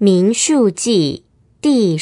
民数记第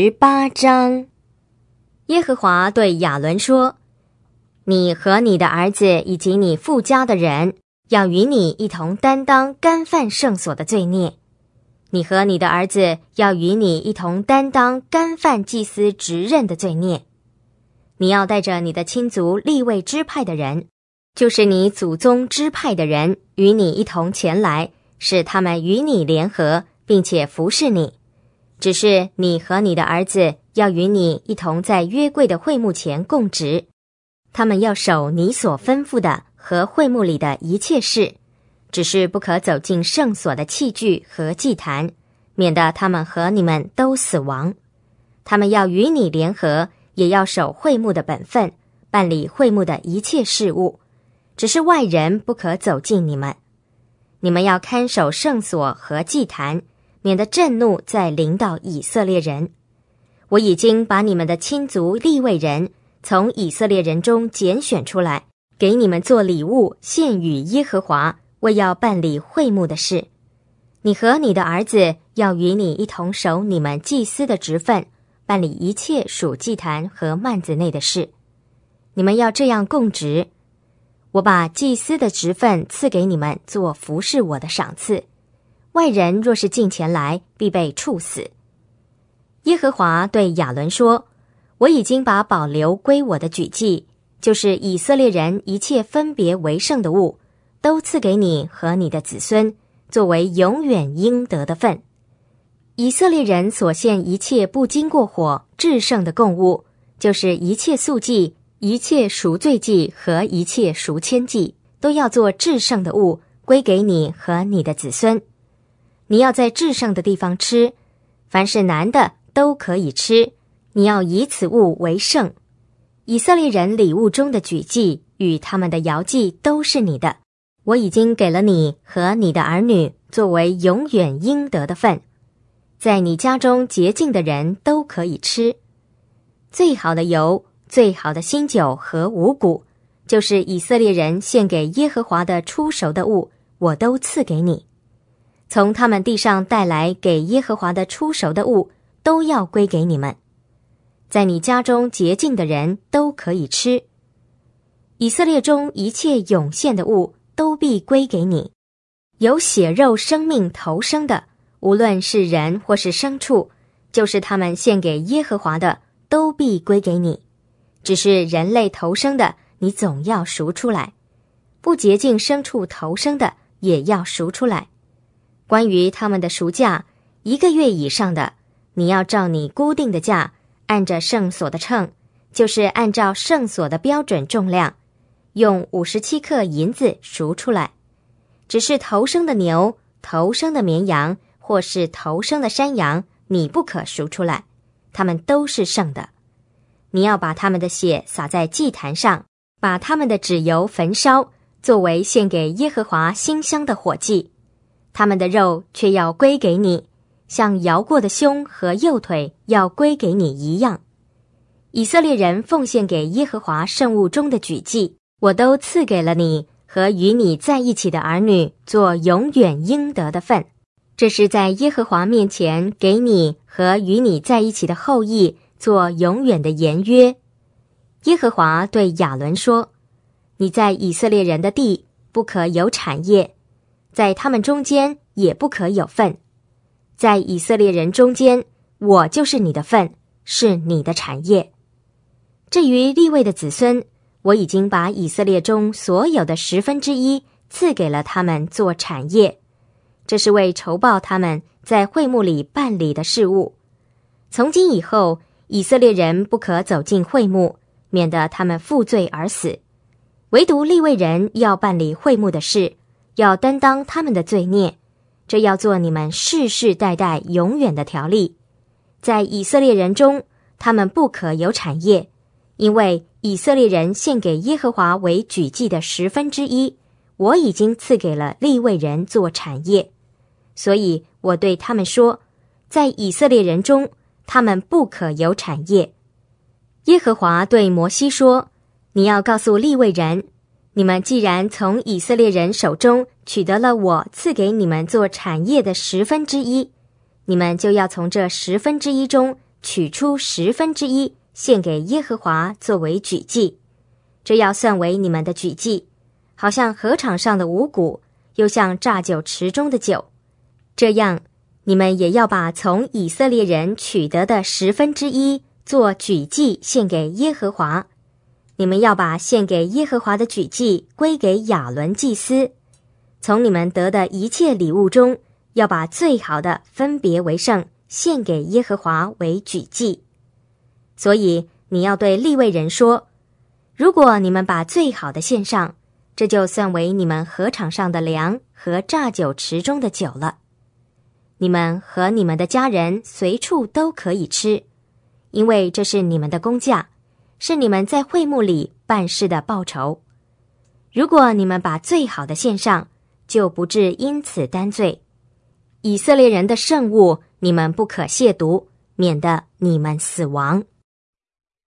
18章。耶和华对亚伦说：你和你的儿子以及你父家的人，要与你一同担当干犯圣所的罪孽。你和你的儿子要与你一同担当干犯祭司职任的罪孽。你要带着你的亲族利未支派的人，就是你祖宗支派的人，与你一同前来，使他们与你联合，并且服侍你。只是你和你的儿子要与你一同在约柜的会幕前供职，他们要守你所吩咐的和会幕里的一切事，只是不可走进圣所的器具和祭坛，免得他们和你们都死亡。他们要与你联合，也要守会幕的本分，办理会幕的一切事务，只是外人不可走进你们。你们要看守圣所和祭坛，免得震怒再临到以色列人。我已经把你们的亲族利未人从以色列人中拣选出来，给你们做礼物献与耶和华，为要办理会幕的事。你和你的儿子要与你一同守你们祭司的职分，办理一切属祭坛和幔子内的事。你们要这样供职。我把祭司的职分赐给你们做服侍我的赏赐，外人若是进前来，必被处死。耶和华对亚伦说：我已经把保留归我的举祭，就是以色列人一切分别为圣的物，都赐给你和你的子孙，作为永远应得的份。以色列人所献一切不经过火至圣的供物，就是一切素祭、一切赎罪祭和一切赎愆祭，都要做至圣的物，归给你和你的子孙。你要在至圣的地方吃，凡是男的都可以吃，你要以此物为圣。以色列人礼物中的举祭与他们的摇祭都是你的，我已经给了你和你的儿女作为永远应得的份。在你家中洁净的人都可以吃。最好的油、最好的新酒和五谷，就是以色列人献给耶和华的初熟的物，我都赐给你。从他们地上带来给耶和华的初熟的物，都要归给你们。在你家中洁净的人都可以吃。以色列中一切涌现的物，都必归给你。有血肉生命投生的，无论是人或是牲畜，就是他们献给耶和华的，都必归给你。只是人类投生的，你总要赎出来；不洁净牲畜投生的，也要赎出来。关于他们的赎价，1个月以上的，你要照你固定的价，按着圣所的秤，就是按照圣所的标准重量，用57克银子赎出来。只是头生的牛、头生的绵羊或是头生的山羊，你不可赎出来，它们都是圣的。你要把他们的血洒在祭坛上，把他们的脂油焚烧，作为献给耶和华馨香的火祭。他们的肉却要归给你，像摇过的胸和右腿要归给你一样。以色列人奉献给耶和华圣物中的举祭，我都赐给了你和与你在一起的儿女，做永远应得的份。这是在耶和华面前给你和与你在一起的后裔做永远的言约。耶和华对亚伦说：你在以色列人的地不可有产业，在他们中间也不可有份。在以色列人中间，我就是你的份，是你的产业。至于利未的子孙，我已经把以色列中所有的1/10赐给了他们做产业，这是为酬报他们在会幕里办理的事务。从今以后，以色列人不可走进会幕，免得他们负罪而死。唯独利未人要办理会幕的事，要担当他们的罪孽，这要做你们世世代代永远的条例。在以色列人中，他们不可有产业，因为以色列人献给耶和华为举祭的1/10，我已经赐给了利未人做产业。所以我对他们说，在以色列人中，他们不可有产业。耶和华对摩西说：你要告诉利未人，你们既然从以色列人手中取得了我赐给你们做产业的1/10， 你们就要从这1/10中取出1/10，献给耶和华作为举祭，这要算为你们的举祭，好像禾场上的五谷，又像榨酒池中的酒。这样，你们也要把从以色列人取得的1/10做举祭献给耶和华。你们要把献给耶和华的举祭归给亚伦祭司。从你们得的一切礼物中，要把最好的分别为圣，献给耶和华为举祭。所以你要对利未人说，如果你们把最好的献上，这就算为你们禾场上的粮和榨酒池中的酒了。你们和你们的家人随处都可以吃，因为这是你们的工价，是你们在会幕里办事的报酬。如果你们把最好的献上，就不致因此担罪。以色列人的圣物，你们不可亵渎，免得你们死亡。